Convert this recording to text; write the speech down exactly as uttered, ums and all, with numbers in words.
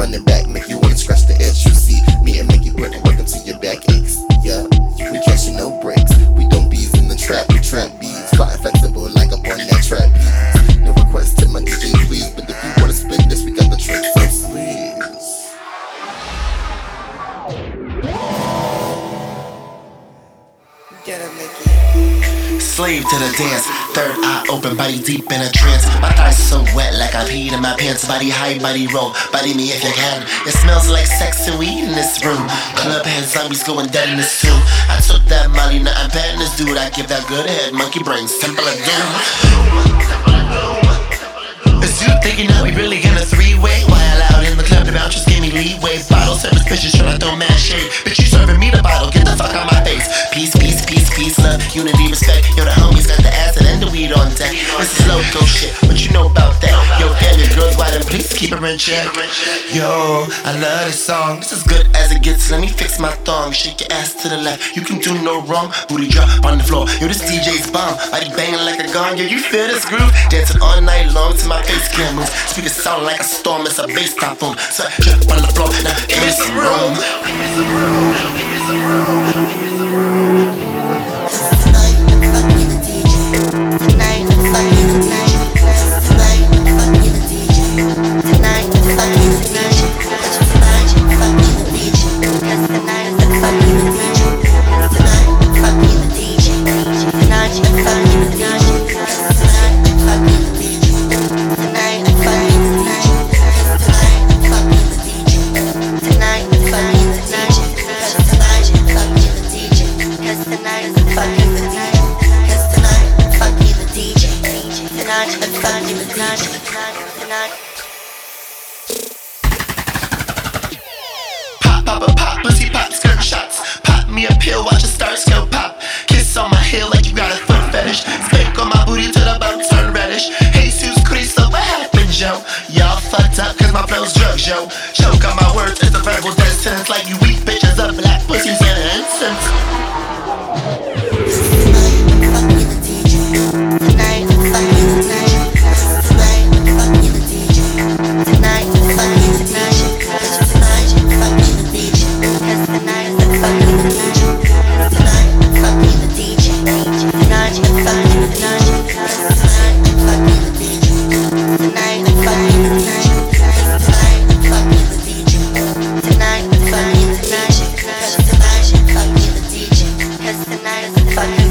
front and back, make you wanna scratch the edge. You see me and make you work, work until your back aches. Yeah, we catching no breaks. We don't bees in the trap, we trap bees. Flying flexible like up on that trap bees. No request to my D J please, but if you wanna spin this, we got the tricks on sleeves. Get it, Mickey. Slave to the dance, third eye open, body deep in a trance. My thighs so wet like I peed in my pants. Body high, body roll, body me if you can. It smells like sex and weed in this room. Club head zombies going dead in this tomb. I took that Molly, now I'm patting this dude. I give that good head, monkey brains, simple of doom. Is you thinking that we really in a three-way? While out in the club, the bouncers give me leeway. Bottle service bitches tryna throw mad shade. Bitch, you serving me the bottle, get the fuck out my face. Peace, peace, peace, peace, love, unity, respect. Yo, the homies got the acid and the weed on deck. This is loco shit, what you know about that? Yo, damn, your girls wide and please keep her in check. Yo, I love this song, this is good as it gets. Let me fix my thong, shake your ass to the left. You can do no wrong, booty drop on the floor. Yo, this D J's bomb, body banging like a gong. Yo, you feel this groove? Dancing all night long till my face can't move. Speakers sound like a storm, it's a bass top boom. So drip on the floor, now give me some room. Give me some room, give me some room, give me some room. Tonight I'm fucking the D J. Tonight I'm fucking the D J. Tonight I'm fucking the D J. Tonight I'm fucking the D J. Tonight I'm fucking the D J. Cause tonight I'm fucking the D J. Tonight I'm fucking the D J. Tonight I'm fucking the D J. Tonight I'm fucking the D J. Tonight I'm fucking the D J. Tonight I'm fucking the D J. Tonight I'm fucking the D J. Cause tonight I'm fucking the D J. Cause tonight I'm fucking the D J. Cause tonight I'm fucking the D J. Tonight I'm fucking the D J. Tonight. Pop, pop, a pop, pussy pop, skirt shots. Pop me a pill, watch the stars go pop. Kiss on my heel like you got a foot fetish. Spank on my booty till the bum turn reddish. Jesus Cristo, what happened, Joe? Y'all fucked up cause my flow's drugs, yo. Choke on my words, it's a verbal death sentence. Like you weak bitches up black pussies and incense. Tonight I'm fucking the D J. Tonight I'm fucking the D J. Tonight I'm fucking the D J. Tonight I'm fucking the D J. Cause tonight I'm fucking the D J. Tonight I'm fucking the D J. Tonight I'm fucking the D J. Tonight I'm fucking the D J. Tonight I'm fucking the D J. Tonight I'm fucking the D J. Tonight I'm fucking the D J. Cause tonight I'm fucking the D J. Cause tonight I'm fucking